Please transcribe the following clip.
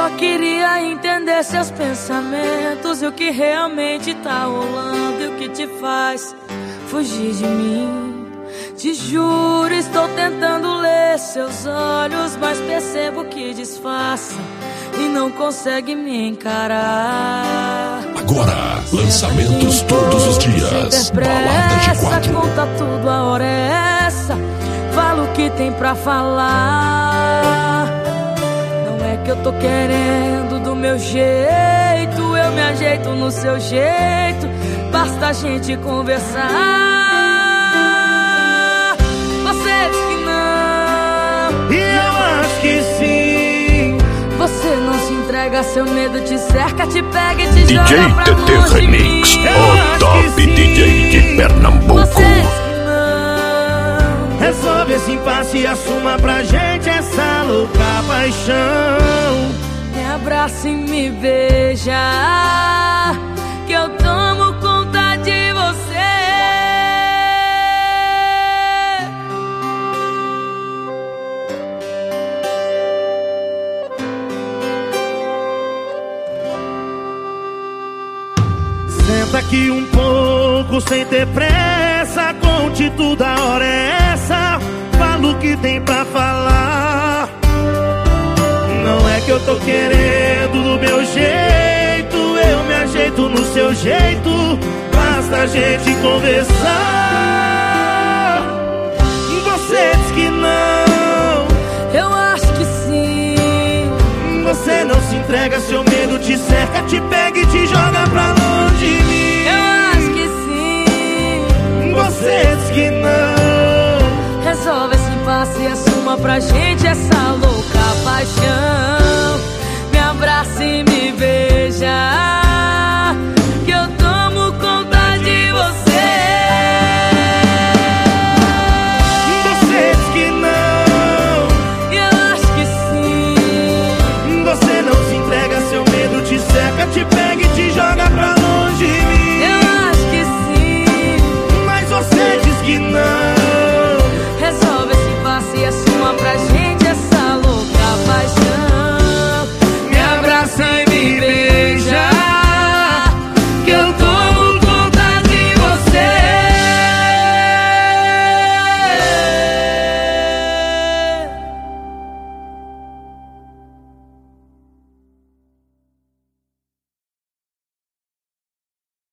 Só queria entender seus pensamentos e o que realmente tá rolando e o que te faz fugir de mim. Te juro, estou tentando ler seus olhos, mas percebo que disfarça e não consegue me encarar. Agora, lançamentos todos os dias. Balada de 4. Conta tudo, a hora é essa. Fala o que tem pra falar. Não é que eu tô querendo do meu jeito, eu me ajeito no seu jeito. Basta a gente conversar. Você diz que não, e eu acho que sim. Você não se entrega, seu medo te cerca, te pega e te DJ joga pra TT longe de Remix, mim. o top DJ de Pernambuco. Você diz que não. Resolve esse impasse e assuma pra gente essa louca paixão. Me abraça e me beija, que eu tomo conta de você. Senta aqui um pouco sem ter pressa, conte tudo, a hora é essa. Fala o que tem pra falar. Não é que eu tô querendo do meu jeito, eu me ajeito no seu jeito. Basta a gente conversar. Você diz que não, Eu acho que sim. você não se entrega, seu medo te cerca, te pega e te joga pra longe de mim. Eu acho que sim. Você diz que não. Resolve esse impasse e assuma pra gente essa louca paixão.